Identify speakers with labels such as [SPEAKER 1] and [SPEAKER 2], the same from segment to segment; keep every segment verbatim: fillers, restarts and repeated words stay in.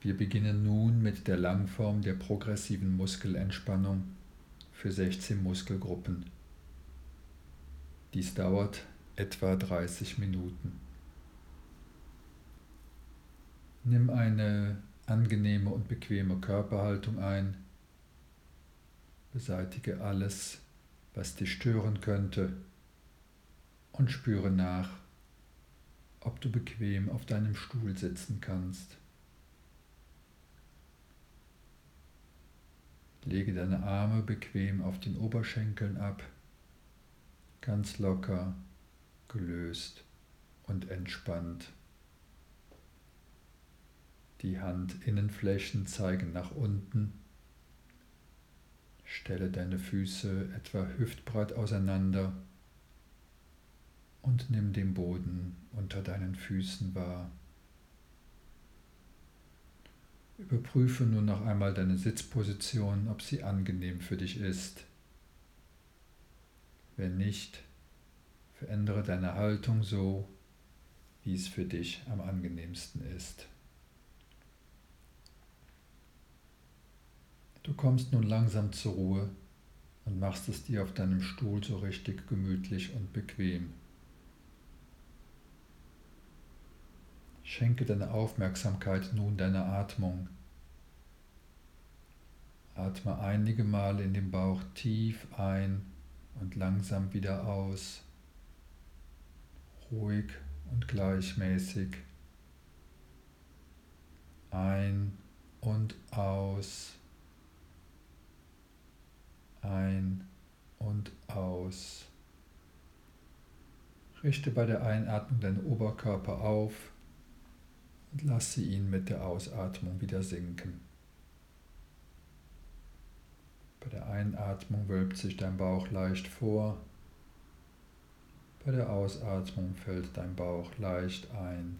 [SPEAKER 1] Wir beginnen nun mit der Langform der progressiven Muskelentspannung für sechzehn Muskelgruppen. Dies dauert etwa dreißig Minuten. Nimm eine angenehme und bequeme Körperhaltung ein. Beseitige alles, was dich stören könnte, und spüre nach, ob du bequem auf deinem Stuhl sitzen kannst. Lege deine Arme bequem auf den Oberschenkeln ab, ganz locker, gelöst und entspannt. Die Handinnenflächen zeigen nach unten. Stelle deine Füße etwa hüftbreit auseinander und nimm den Boden unter deinen Füßen wahr. Überprüfe nun noch einmal deine Sitzposition, ob sie angenehm für dich ist. Wenn nicht, verändere deine Haltung so, wie es für dich am angenehmsten ist. Du kommst nun langsam zur Ruhe und machst es dir auf deinem Stuhl so richtig gemütlich und bequem. Schenke deine Aufmerksamkeit nun deiner Atmung. Atme einige Male in den Bauch tief ein und langsam wieder aus. Ruhig und gleichmäßig. Ein und aus. Ein und aus. Richte bei der Einatmung deinen Oberkörper auf und lasse ihn mit der Ausatmung wieder sinken. Bei der Einatmung wölbt sich dein Bauch leicht vor, bei der Ausatmung fällt dein Bauch leicht ein.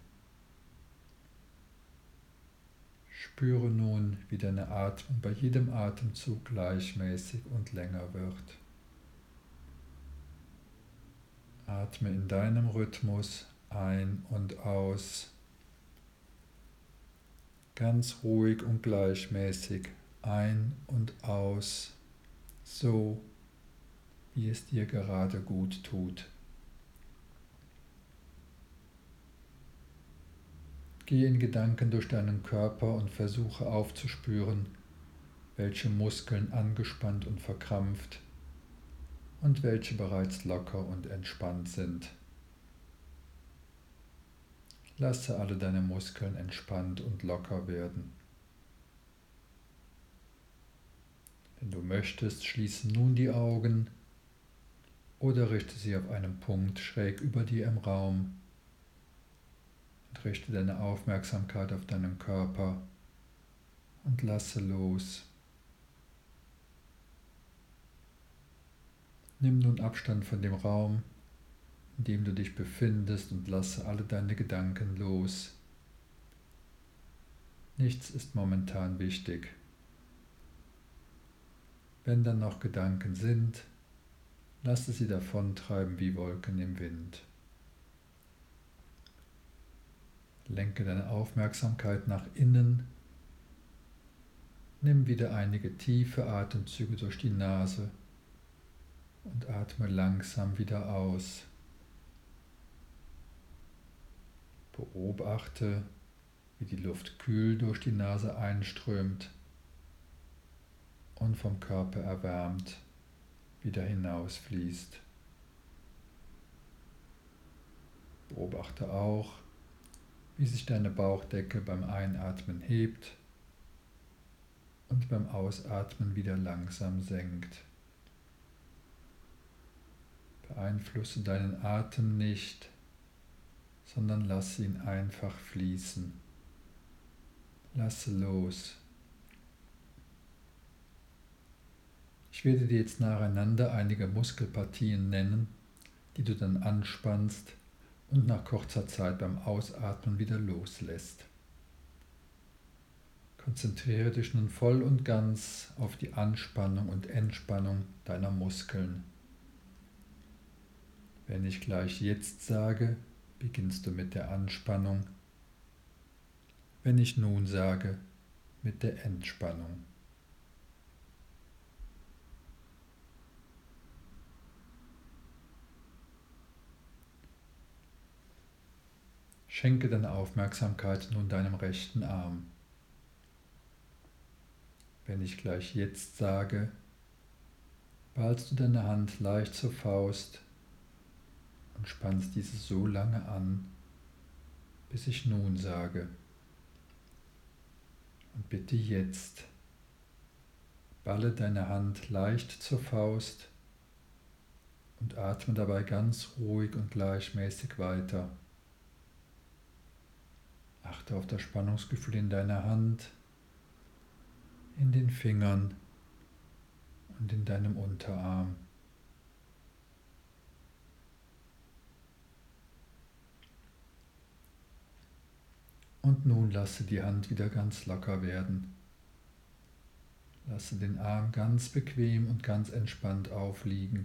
[SPEAKER 1] Spüre nun, wie deine Atmung bei jedem Atemzug gleichmäßig und länger wird. Atme in deinem Rhythmus ein und aus, ganz ruhig und gleichmäßig ein und aus, so wie es dir gerade gut tut. Gehe in Gedanken durch deinen Körper und versuche aufzuspüren, welche Muskeln angespannt und verkrampft und welche bereits locker und entspannt sind. Lasse alle deine Muskeln entspannt und locker werden. Wenn du möchtest, schließe nun die Augen oder richte sie auf einen Punkt schräg über dir im Raum und richte deine Aufmerksamkeit auf deinen Körper und lasse los. Nimm nun Abstand von dem Raum, in dem du dich befindest, und lasse alle deine Gedanken los. Nichts ist momentan wichtig. Wenn dann noch Gedanken sind, lasse sie davontreiben wie Wolken im Wind. Lenke deine Aufmerksamkeit nach innen. Nimm wieder einige tiefe Atemzüge durch die Nase und atme langsam wieder aus. Beobachte, wie die Luft kühl durch die Nase einströmt und vom Körper erwärmt wieder hinausfließt. Beobachte auch, wie sich deine Bauchdecke beim Einatmen hebt und beim Ausatmen wieder langsam senkt. Beeinflusse deinen Atem nicht, sondern lasse ihn einfach fließen. Lasse los. Ich werde dir jetzt nacheinander einige Muskelpartien nennen, die du dann anspannst und nach kurzer Zeit beim Ausatmen wieder loslässt. Konzentriere dich nun voll und ganz auf die Anspannung und Entspannung deiner Muskeln. Wenn ich gleich jetzt sage, beginnst du mit der Anspannung. Wenn ich nun sage, mit der Entspannung. Schenke deine Aufmerksamkeit nun deinem rechten Arm. Wenn ich gleich jetzt sage, ballst du deine Hand leicht zur Faust und spannst diese so lange an, bis ich nun sage. Und bitte jetzt, balle deine Hand leicht zur Faust und atme dabei ganz ruhig und gleichmäßig weiter. Achte auf das Spannungsgefühl in deiner Hand, in den Fingern und in deinem Unterarm. Und nun lasse die Hand wieder ganz locker werden. Lasse den Arm ganz bequem und ganz entspannt aufliegen.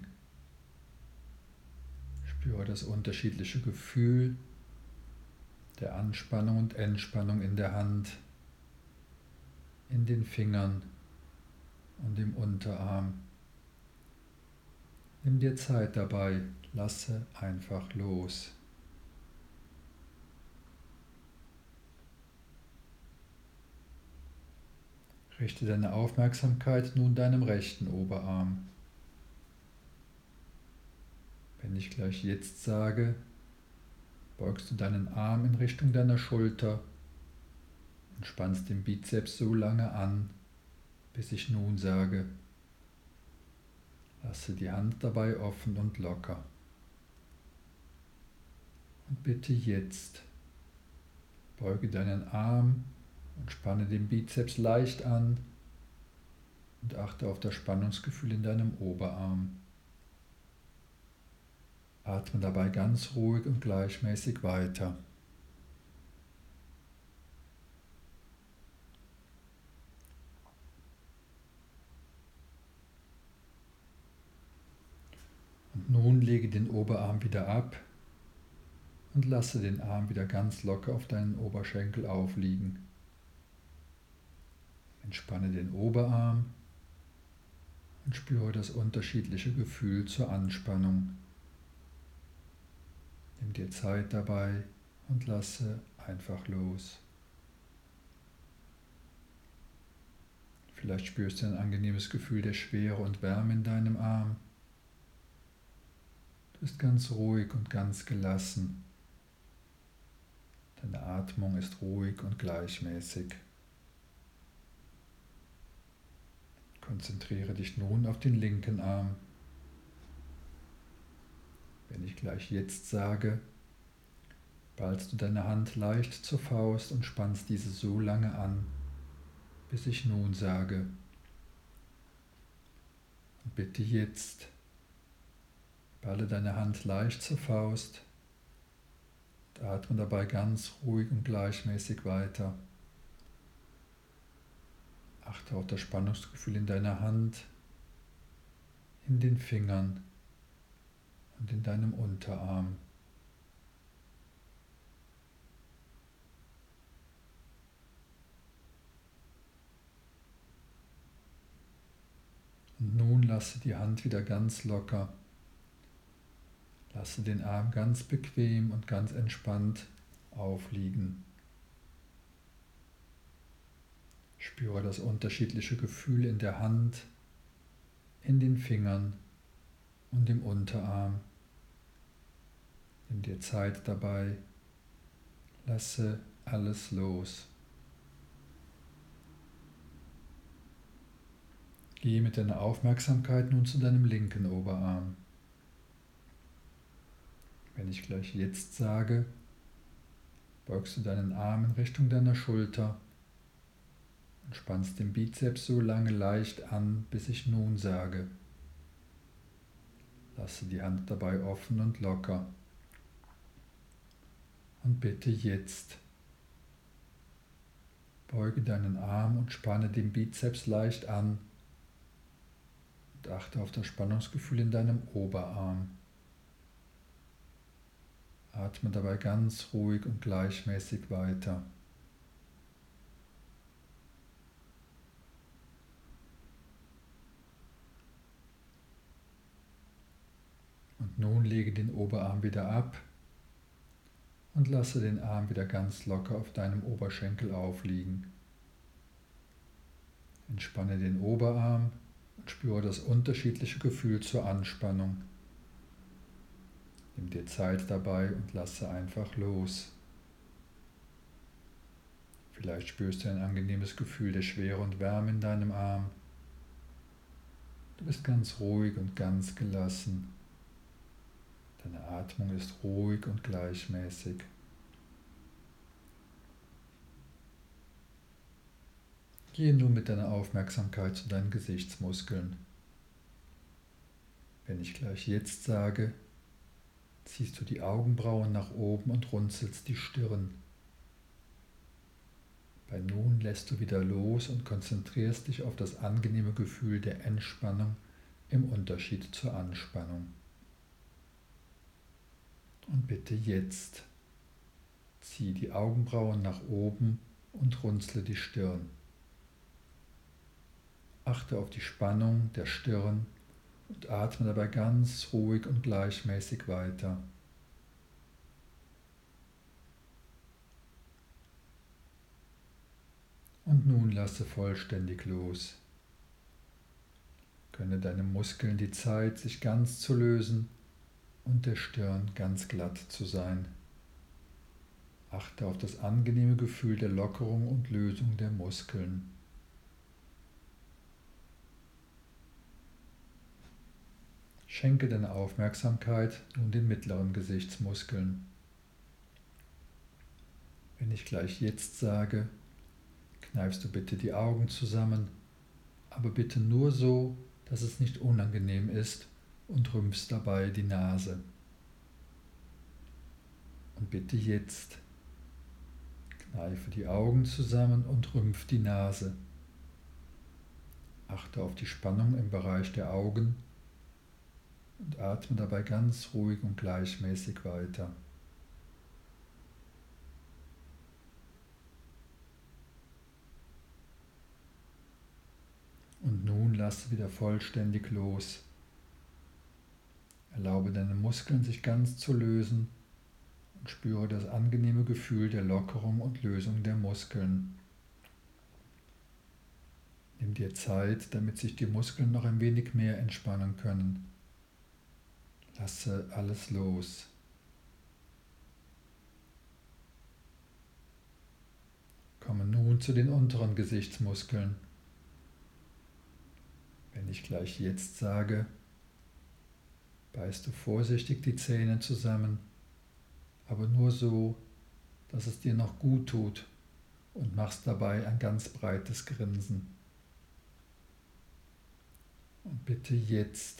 [SPEAKER 1] Spüre das unterschiedliche Gefühl der Anspannung und Entspannung in der Hand, in den Fingern und im Unterarm. Nimm dir Zeit dabei, lasse einfach los. Richte deine Aufmerksamkeit nun deinem rechten Oberarm. Wenn ich gleich jetzt sage, beugst du deinen Arm in Richtung deiner Schulter und spannst den Bizeps so lange an, bis ich nun sage. Lasse die Hand dabei offen und locker. Und bitte jetzt, beuge deinen Arm und spanne den Bizeps leicht an und achte auf das Spannungsgefühl in deinem Oberarm. Atme dabei ganz ruhig und gleichmäßig weiter. Und nun lege den Oberarm wieder ab und lasse den Arm wieder ganz locker auf deinen Oberschenkel aufliegen. Entspanne den Oberarm und spüre das unterschiedliche Gefühl zur Anspannung. Nimm dir Zeit dabei und lasse einfach los. Vielleicht spürst du ein angenehmes Gefühl der Schwere und Wärme in deinem Arm. Du bist ganz ruhig und ganz gelassen. Deine Atmung ist ruhig und gleichmäßig. Konzentriere dich nun auf den linken Arm. Wenn ich gleich jetzt sage, ballst du deine Hand leicht zur Faust und spannst diese so lange an, bis ich nun sage. Und bitte jetzt, balle deine Hand leicht zur Faust und atme dabei ganz ruhig und gleichmäßig weiter. Achte auf das Spannungsgefühl in deiner Hand, in den Fingern und in deinem Unterarm. Und nun lasse die Hand wieder ganz locker. Lasse den Arm ganz bequem und ganz entspannt aufliegen. Spüre das unterschiedliche Gefühl in der Hand, in den Fingern und im Unterarm. Nimm dir Zeit dabei. Lasse alles los. Gehe mit deiner Aufmerksamkeit nun zu deinem linken Oberarm. Wenn ich gleich jetzt sage, beugst du deinen Arm in Richtung deiner Schulter und spannst den Bizeps so lange leicht an, bis ich nun sage. Lasse die Hand dabei offen und locker. Und bitte jetzt, beuge deinen Arm und spanne den Bizeps leicht an und achte auf das Spannungsgefühl in deinem Oberarm. Atme dabei ganz ruhig und gleichmäßig weiter. Und nun lege den Oberarm wieder ab und lasse den Arm wieder ganz locker auf deinem Oberschenkel aufliegen. Entspanne den Oberarm und spüre das unterschiedliche Gefühl zur Anspannung. Nimm dir Zeit dabei und lasse einfach los. Vielleicht spürst du ein angenehmes Gefühl der Schwere und Wärme in deinem Arm. Du bist ganz ruhig und ganz gelassen. Deine Atmung ist ruhig und gleichmäßig. Gehe nun mit deiner Aufmerksamkeit zu deinen Gesichtsmuskeln. Wenn ich gleich jetzt sage, ziehst du die Augenbrauen nach oben und runzelst die Stirn. Bei nun lässt du wieder los und konzentrierst dich auf das angenehme Gefühl der Entspannung im Unterschied zur Anspannung. Und bitte jetzt, zieh die Augenbrauen nach oben und runzle die Stirn. Achte auf die Spannung der Stirn und atme dabei ganz ruhig und gleichmäßig weiter. Und nun lasse vollständig los. Gönne deinen Muskeln die Zeit, sich ganz zu lösen und der Stirn ganz glatt zu sein. Achte auf das angenehme Gefühl der Lockerung und Lösung der Muskeln. Schenke deine Aufmerksamkeit nun den mittleren Gesichtsmuskeln. Wenn ich gleich jetzt sage, kneifst du bitte die Augen zusammen, aber bitte nur so, dass es nicht unangenehm ist und rümpfst dabei die Nase. Und bitte jetzt, kneife die Augen zusammen und rümpf die Nase. Achte auf die Spannung im Bereich der Augen und atme dabei ganz ruhig und gleichmäßig weiter. Und nun lasse wieder vollständig los. Erlaube deinen Muskeln sich ganz zu lösen und spüre das angenehme Gefühl der Lockerung und Lösung der Muskeln. Nimm dir Zeit, damit sich die Muskeln noch ein wenig mehr entspannen können. Lasse alles los. Komme nun zu den unteren Gesichtsmuskeln. Wenn ich gleich jetzt sage, beißt du vorsichtig die Zähne zusammen, aber nur so, dass es dir noch gut tut und machst dabei ein ganz breites Grinsen. Und bitte jetzt,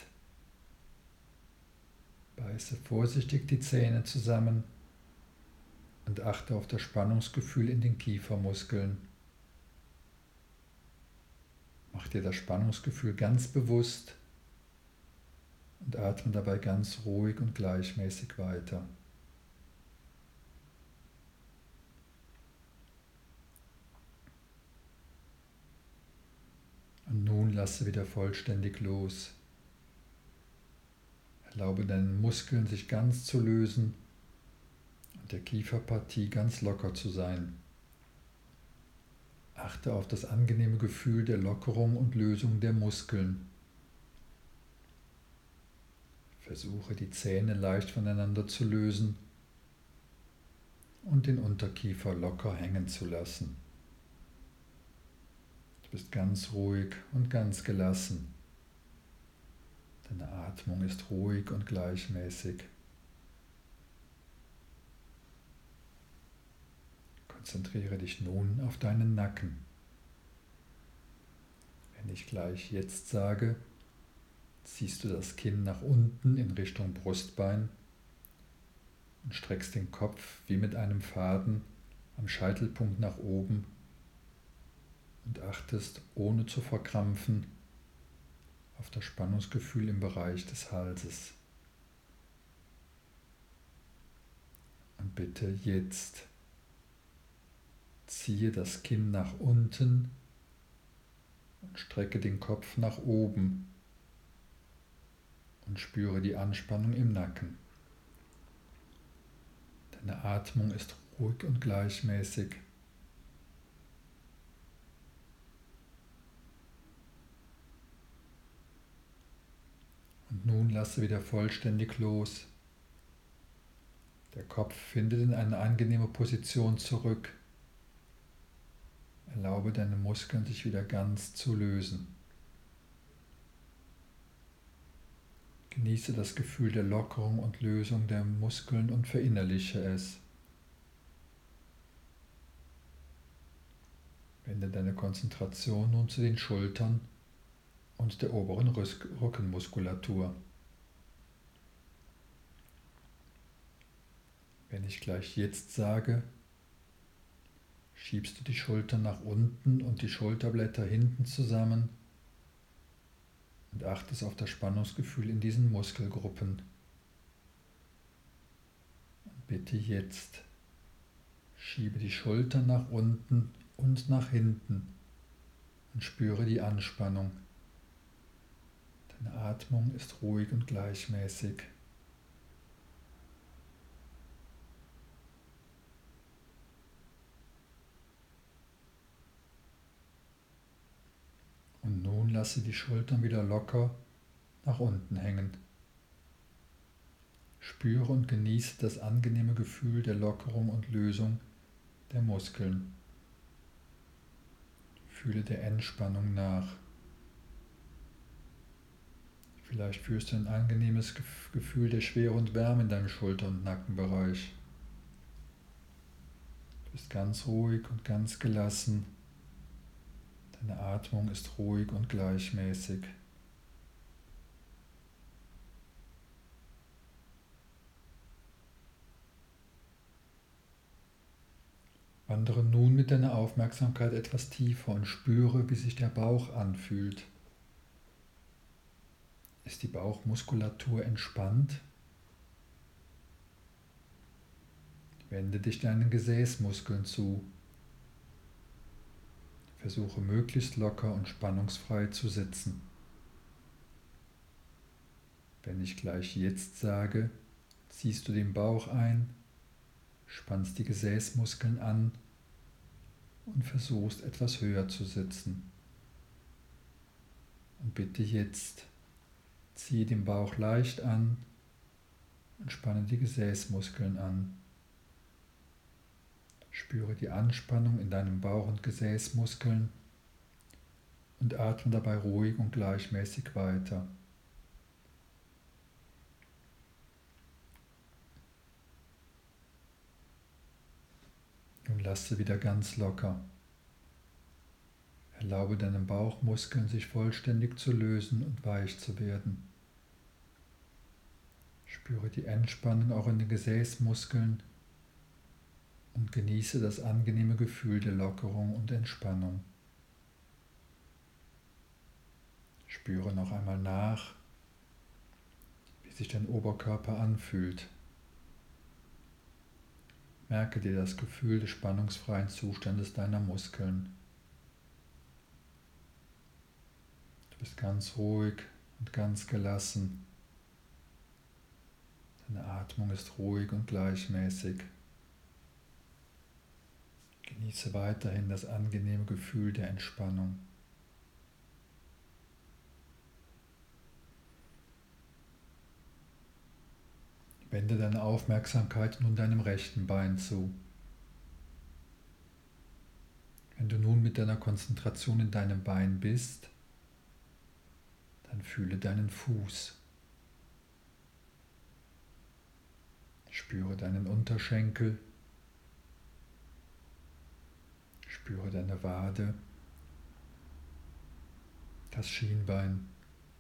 [SPEAKER 1] beiße vorsichtig die Zähne zusammen und achte auf das Spannungsgefühl in den Kiefermuskeln. Mach dir das Spannungsgefühl ganz bewusst und atme dabei ganz ruhig und gleichmäßig weiter. Und nun lasse wieder vollständig los. Erlaube deinen Muskeln sich ganz zu lösen und der Kieferpartie ganz locker zu sein. Achte auf das angenehme Gefühl der Lockerung und Lösung der Muskeln. Versuche die Zähne leicht voneinander zu lösen und den Unterkiefer locker hängen zu lassen. Du bist ganz ruhig und ganz gelassen. Deine Atmung ist ruhig und gleichmäßig. Konzentriere dich nun auf deinen Nacken. Wenn ich gleich jetzt sage, ziehst du das Kinn nach unten in Richtung Brustbein und streckst den Kopf wie mit einem Faden am Scheitelpunkt nach oben und achtest, ohne zu verkrampfen, auf das Spannungsgefühl im Bereich des Halses. Und bitte jetzt ziehe das Kinn nach unten und strecke den Kopf nach oben und spüre die Anspannung im Nacken. Deine Atmung ist ruhig und gleichmäßig. Und nun lasse wieder vollständig los. Der Kopf findet in eine angenehme Position zurück. Erlaube deinen Muskeln, sich wieder ganz zu lösen. Genieße das Gefühl der Lockerung und Lösung der Muskeln und verinnerliche es. Wende deine Konzentration nun zu den Schultern und der oberen Rückenmuskulatur. Wenn ich gleich jetzt sage, schiebst du die Schultern nach unten und die Schulterblätter hinten zusammen und achtest auf das Spannungsgefühl in diesen Muskelgruppen. Und bitte jetzt, schiebe die Schultern nach unten und nach hinten und spüre die Anspannung. Deine Atmung ist ruhig und gleichmäßig. Und nun lasse die Schultern wieder locker nach unten hängen. Spüre und genieße das angenehme Gefühl der Lockerung und Lösung der Muskeln. Fühle der Entspannung nach. Vielleicht fühlst du ein angenehmes Gefühl der Schwere und Wärme in deinem Schulter- und Nackenbereich. Du bist ganz ruhig und ganz gelassen. Deine Atmung ist ruhig und gleichmäßig. Wandere nun mit deiner Aufmerksamkeit etwas tiefer und spüre, wie sich der Bauch anfühlt. Ist die Bauchmuskulatur entspannt? Wende dich deinen Gesäßmuskeln zu. Versuche möglichst locker und spannungsfrei zu sitzen. Wenn ich gleich jetzt sage, ziehst du den Bauch ein, spannst die Gesäßmuskeln an und versuchst etwas höher zu sitzen. Und bitte jetzt, ziehe den Bauch leicht an und spanne die Gesäßmuskeln an. Spüre die Anspannung in deinem Bauch- und Gesäßmuskeln und atme dabei ruhig und gleichmäßig weiter. Nun lasse wieder ganz locker. Erlaube deinen Bauchmuskeln, sich vollständig zu lösen und weich zu werden. Spüre die Entspannung auch in den Gesäßmuskeln und genieße das angenehme Gefühl der Lockerung und Entspannung. Spüre noch einmal nach, wie sich dein Oberkörper anfühlt. Merke dir das Gefühl des spannungsfreien Zustandes deiner Muskeln. Du bist ganz ruhig und ganz gelassen. Deine Atmung ist ruhig und gleichmäßig. Genieße weiterhin das angenehme Gefühl der Entspannung. Wende deine Aufmerksamkeit nun deinem rechten Bein zu. Wenn du nun mit deiner Konzentration in deinem Bein bist, dann fühle deinen Fuß. Spüre deinen Unterschenkel. Spüre deine Wade, das Schienbein.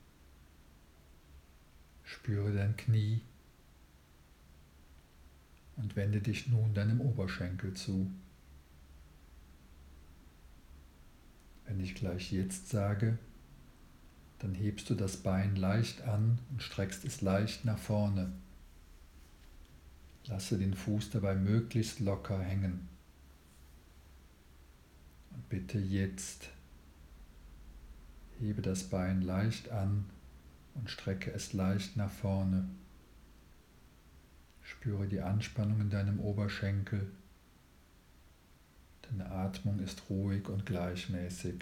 [SPEAKER 1] Spüre dein Knie und wende dich nun deinem Oberschenkel zu. Wenn ich gleich jetzt sage, dann hebst du das Bein leicht an und streckst es leicht nach vorne. Lasse den Fuß dabei möglichst locker hängen. Und bitte jetzt hebe das Bein leicht an und strecke es leicht nach vorne. Spüre die Anspannung in deinem Oberschenkel. Deine Atmung ist ruhig und gleichmäßig.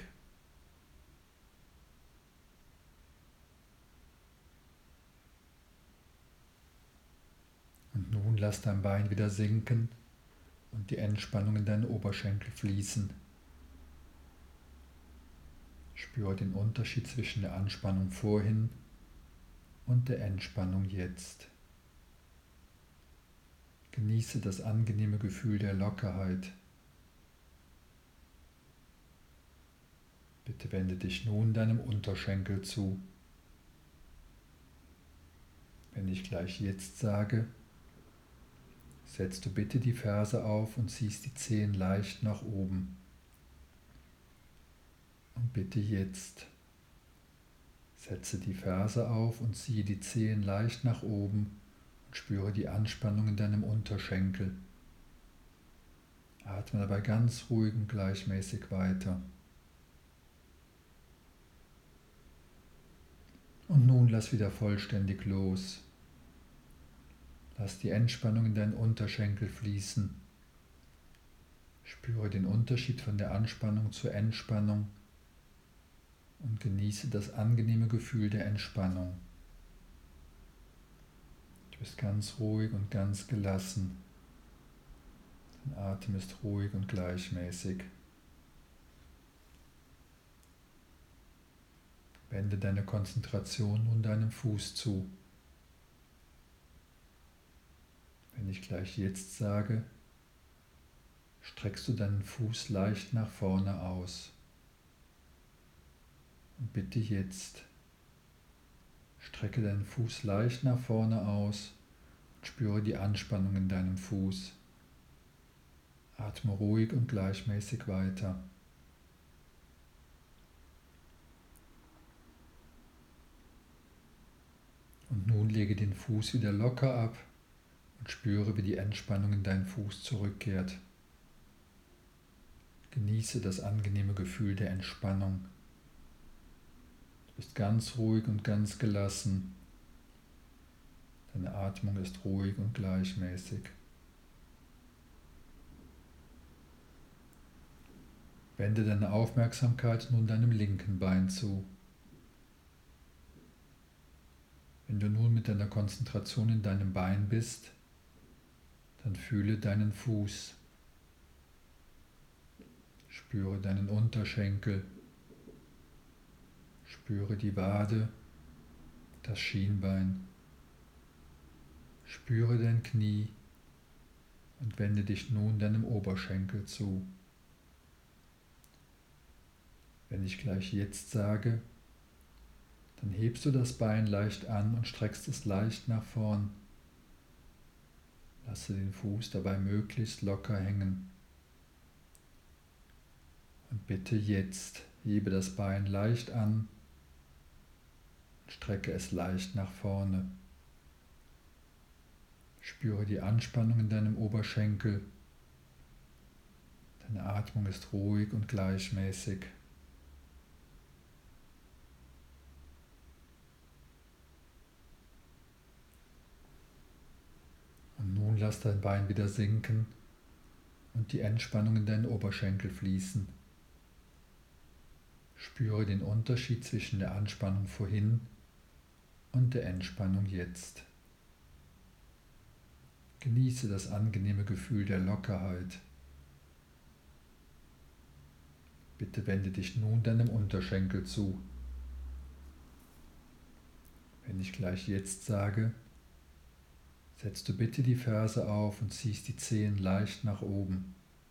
[SPEAKER 1] Und nun lass dein Bein wieder sinken und die Entspannung in deinen Oberschenkel fließen. Spüre den Unterschied zwischen der Anspannung vorhin und der Entspannung jetzt. Genieße das angenehme Gefühl der Lockerheit. Bitte wende dich nun deinem Unterschenkel zu. Wenn ich gleich jetzt sage, setzt du bitte die Ferse auf und ziehst die Zehen leicht nach oben. Und bitte jetzt, setze die Ferse auf und ziehe die Zehen leicht nach oben und spüre die Anspannung in deinem Unterschenkel. Atme dabei ganz ruhig und gleichmäßig weiter. Und nun lass wieder vollständig los. Lass die Entspannung in deinen Unterschenkel fließen. Spüre den Unterschied von der Anspannung zur Entspannung und genieße das angenehme Gefühl der Entspannung. Du bist ganz ruhig und ganz gelassen. Dein Atem ist ruhig und gleichmäßig. Wende deine Konzentration nun deinem Fuß zu. Wenn ich gleich jetzt sage, streckst du deinen Fuß leicht nach vorne aus. Und bitte jetzt, strecke deinen Fuß leicht nach vorne aus und spüre die Anspannung in deinem Fuß. Atme ruhig und gleichmäßig weiter. Und nun lege den Fuß wieder locker ab und spüre, wie die Entspannung in deinen Fuß zurückkehrt. Genieße das angenehme Gefühl der Entspannung. Du bist ganz ruhig und ganz gelassen. Deine Atmung ist ruhig und gleichmäßig. Wende deine Aufmerksamkeit nun deinem linken Bein zu. Wenn du nun mit deiner Konzentration in deinem Bein bist, dann fühle deinen Fuß. Spüre deinen Unterschenkel. Spüre die Wade, das Schienbein. Spüre dein Knie und wende dich nun deinem Oberschenkel zu. Wenn ich gleich jetzt sage, dann hebst du das Bein leicht an und streckst es leicht nach vorn. Lasse den Fuß dabei möglichst locker hängen. Und bitte jetzt, hebe das Bein leicht an und strecke es leicht nach vorne. Spüre die Anspannung in deinem Oberschenkel. Deine Atmung ist ruhig und gleichmäßig. Und nun lass dein Bein wieder sinken und die Entspannung in deinen Oberschenkel fließen. Spüre den Unterschied zwischen der Anspannung vorhin und der Entspannung jetzt. Genieße das angenehme Gefühl der Lockerheit. Bitte wende dich nun deinem Unterschenkel zu. Wenn ich gleich jetzt sage, setzt du bitte die Ferse auf und ziehst die Zehen leicht nach oben.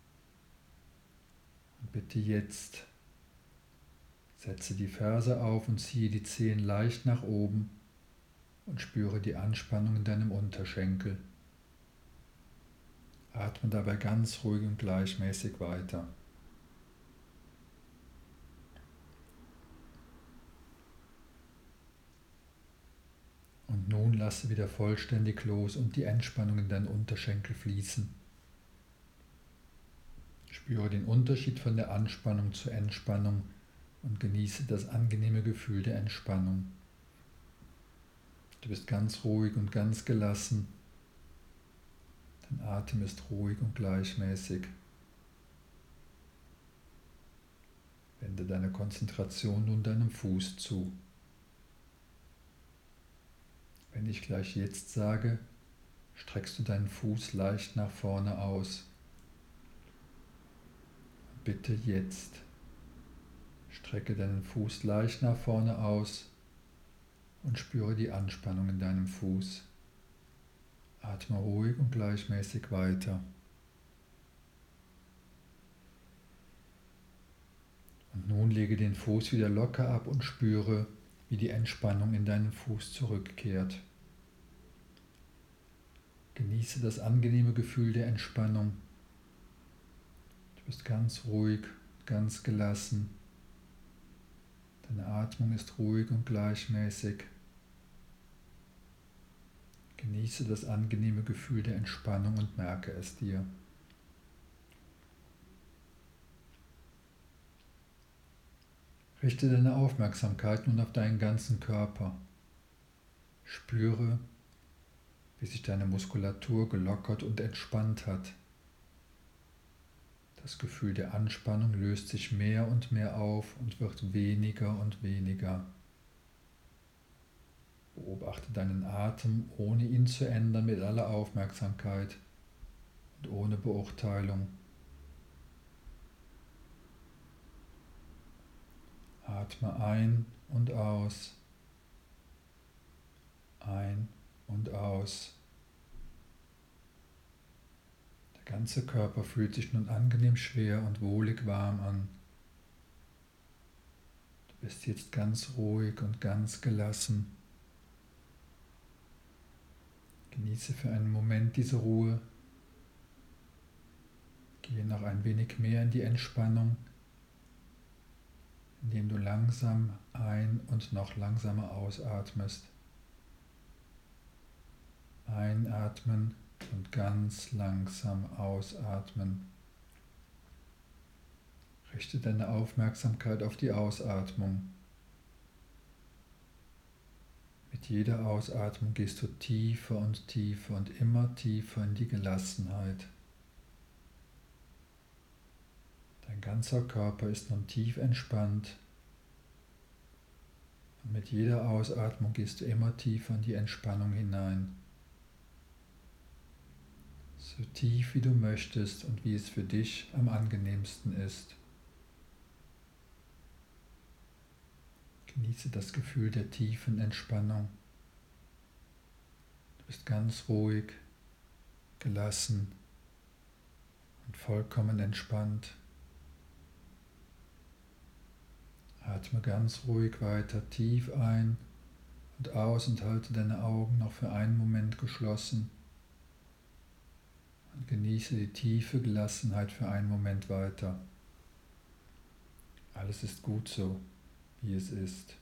[SPEAKER 1] Und bitte jetzt, setze die Ferse auf und ziehe die Zehen leicht nach oben und spüre die Anspannung in deinem Unterschenkel. Atme dabei ganz ruhig und gleichmäßig weiter. Und nun lasse wieder vollständig los und die Entspannung in deinen Unterschenkel fließen. Spüre den Unterschied von der Anspannung zur Entspannung und genieße das angenehme Gefühl der Entspannung. Du bist ganz ruhig und ganz gelassen. Dein Atem ist ruhig und gleichmäßig. Wende deine Konzentration nun deinem Fuß zu. Wenn ich gleich jetzt sage, streckst du deinen Fuß leicht nach vorne aus. Bitte jetzt. Strecke deinen Fuß leicht nach vorne aus und spüre die Anspannung in deinem Fuß. Atme ruhig und gleichmäßig weiter. Und nun lege den Fuß wieder locker ab und spüre, wie die Entspannung in deinen Fuß zurückkehrt. Genieße das angenehme Gefühl der Entspannung. Du bist ganz ruhig, ganz gelassen. Deine Atmung ist ruhig und gleichmäßig. Genieße das angenehme Gefühl der Entspannung und merke es dir. Richte deine Aufmerksamkeit nun auf deinen ganzen Körper. Spüre, wie sich deine Muskulatur gelockert und entspannt hat. Das Gefühl der Anspannung löst sich mehr und mehr auf und wird weniger und weniger. Beobachte deinen Atem, ohne ihn zu ändern, mit aller Aufmerksamkeit und ohne Beurteilung. Atme ein und aus, ein und aus. Der ganze Körper fühlt sich nun angenehm schwer und wohlig warm an. Du bist jetzt ganz ruhig und ganz gelassen. Genieße für einen Moment diese Ruhe. Gehe noch ein wenig mehr in die Entspannung, indem du langsam ein- und noch langsamer ausatmest. Einatmen und ganz langsam ausatmen. Richte deine Aufmerksamkeit auf die Ausatmung. Mit jeder Ausatmung gehst du tiefer und tiefer und immer tiefer in die Gelassenheit. Dein ganzer Körper ist nun tief entspannt und mit jeder Ausatmung gehst du immer tiefer in die Entspannung hinein. So tief wie du möchtest und wie es für dich am angenehmsten ist. Genieße das Gefühl der tiefen Entspannung. Du bist ganz ruhig, gelassen und vollkommen entspannt. Atme ganz ruhig weiter tief ein und aus und halte deine Augen noch für einen Moment geschlossen. Und genieße die tiefe Gelassenheit für einen Moment weiter. Alles ist gut so, wie es ist.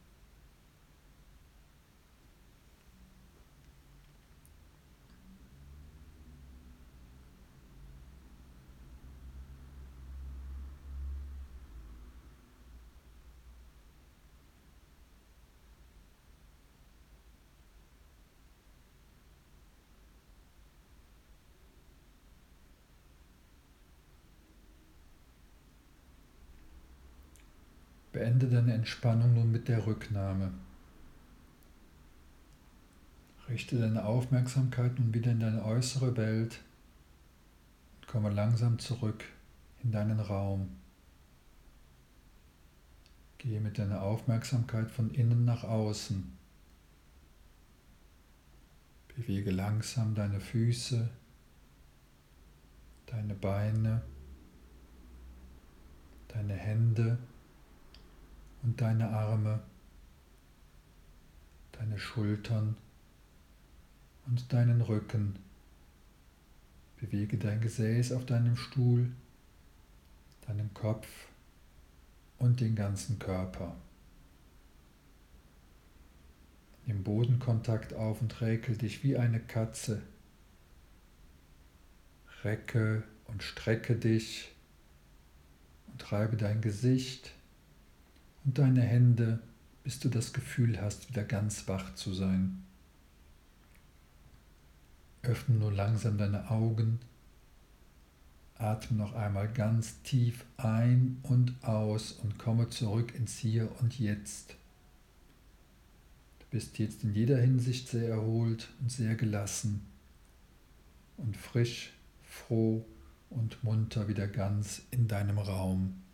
[SPEAKER 1] Beende deine Entspannung nun mit der Rücknahme. Richte deine Aufmerksamkeit nun wieder in deine äußere Welt und komme langsam zurück in deinen Raum. Gehe mit deiner Aufmerksamkeit von innen nach außen. Bewege langsam deine Füße, deine Beine, deine Hände und deine Arme, deine Schultern und deinen Rücken. Bewege dein Gesäß auf deinem Stuhl, deinen Kopf und den ganzen Körper. Nimm Bodenkontakt auf und räkel dich wie eine Katze. Recke und strecke dich und reibe dein Gesicht und deine Hände, bis du das Gefühl hast, wieder ganz wach zu sein. Öffne nur langsam deine Augen. Atme noch einmal ganz tief ein und aus und komme zurück ins Hier und Jetzt. Du bist jetzt in jeder Hinsicht sehr erholt und sehr gelassen und frisch, froh und munter wieder ganz in deinem Raum.